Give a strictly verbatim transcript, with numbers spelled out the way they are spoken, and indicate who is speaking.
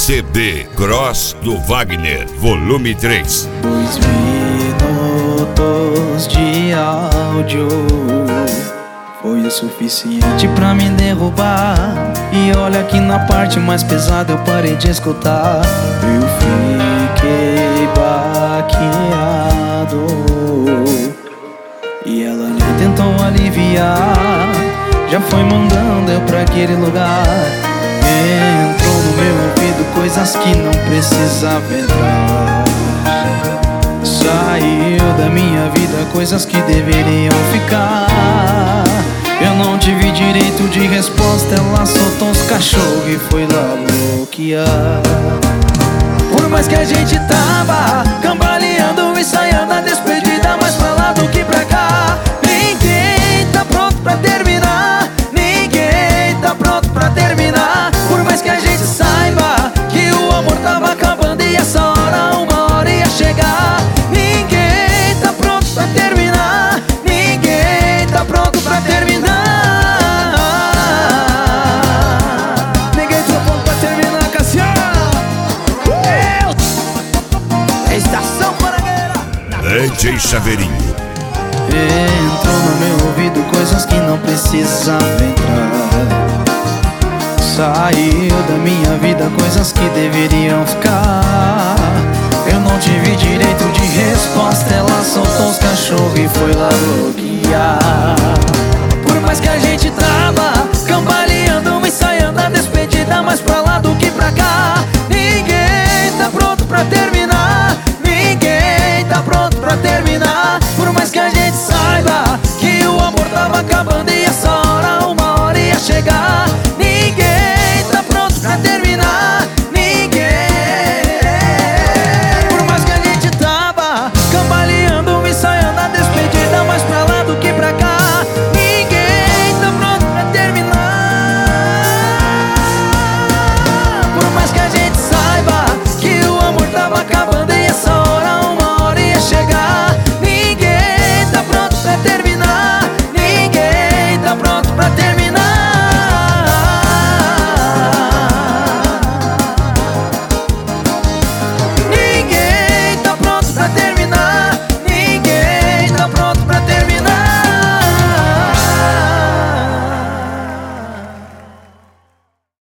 Speaker 1: C D Cross do Wagner, volume três.
Speaker 2: Dois minutos de áudio foi o suficiente pra me derrubar. E olha que na parte mais pesada eu parei de escutar. Eu fiquei baqueado e ela nem tentou aliviar. Já foi mandando eu pra aquele lugar. Entrou no meu ouvido coisas que não precisava entrar. Saiu da minha vida coisas que deveriam ficar. Eu não tive direito de resposta. Ela soltou os cachorros e foi lá bloquear. Por mais que a gente tava cambaleando, ensaiando a despedida, mais pra lá do que pra cá. Ninguém tá pronto pra terminar. Ninguém tá pronto pra terminar. Por mais que a gente saiba que o amor tava acabando e essa hora, uma hora ia chegar. Ninguém tá pronto pra terminar. Ninguém tá pronto pra terminar. Ninguém tá pronto pra terminar, Cassiano. É Estação Paragueira.
Speaker 1: D J Chaveirinho.
Speaker 2: Entrou no meu ouvido coisas que não precisavam entrar. Saiu da minha vida coisas que deveriam ficar. Eu não tive direito de resposta. Ela soltou os cachorros e foi lá bloquear. Por mais que a gente tava